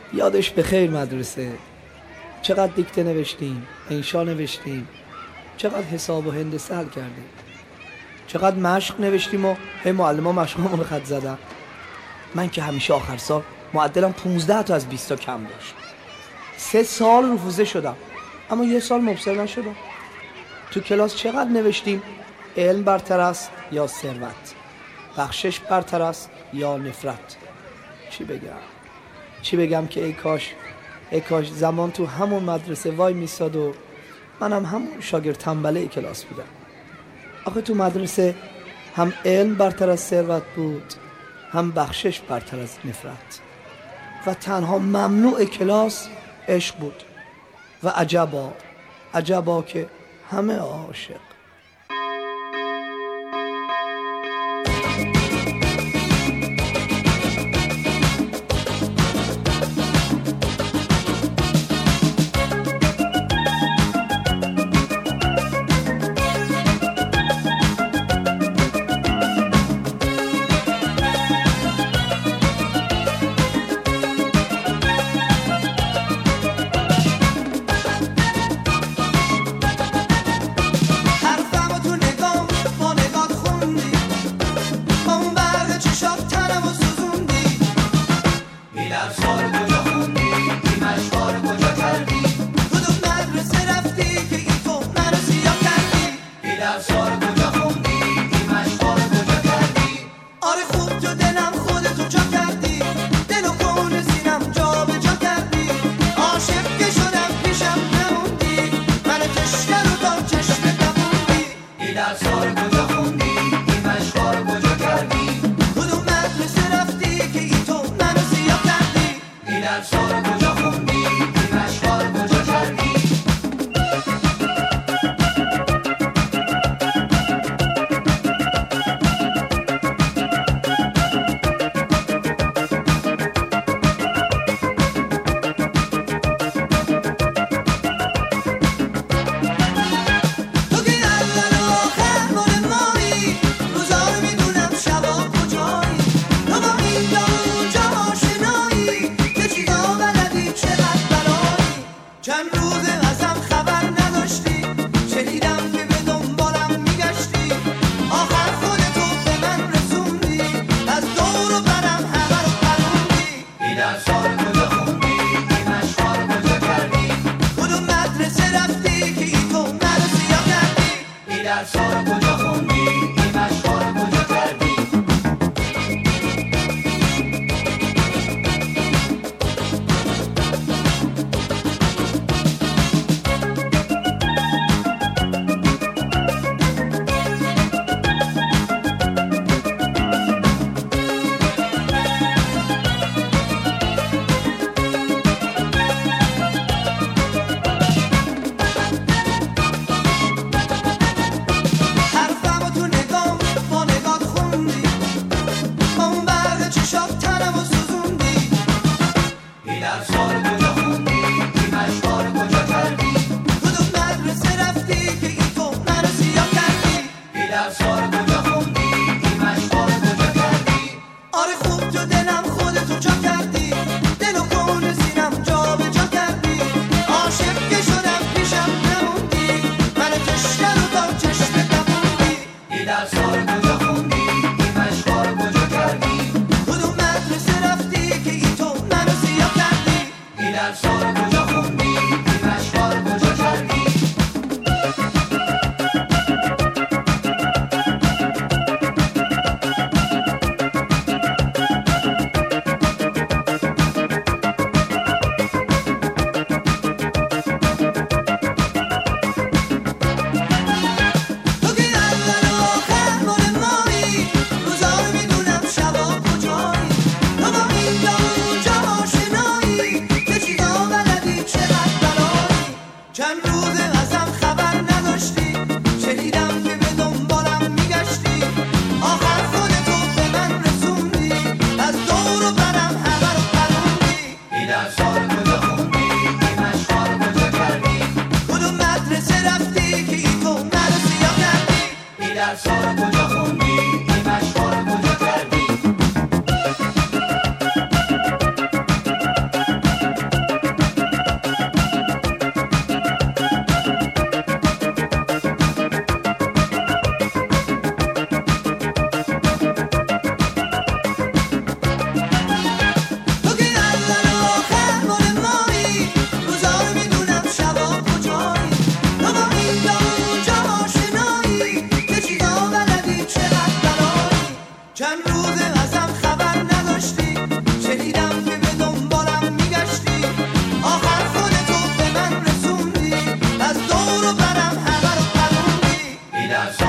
یادش بخیر مدرسه. چقدر دیکته نوشتیم، انشا نوشتیم، چقدر حساب و هندسه حل کردیم، چقدر مشق نوشتیم و هی معلم‌ها مشقامون رو خط زدن. من که همیشه آخر سال معدلم 15 تا از 20 تا کم داشت. 3 سال رفوزه شدم اما 1 سال مبصر نشدم. تو کلاس چقدر نوشتیم علم برتر است یا ثروت، بخشش برتر است یا نفرت. چی بگم که ای کاش زمان تو همون مدرسه وای میساد و منم همون شاگرد تنبله کلاس بودم. آخه تو مدرسه هم علم برتر از ثروت بود، هم بخشش برتر از نفرت، و تنها ممنوع کلاس عشق بود. و عجبا که همه عاشق. la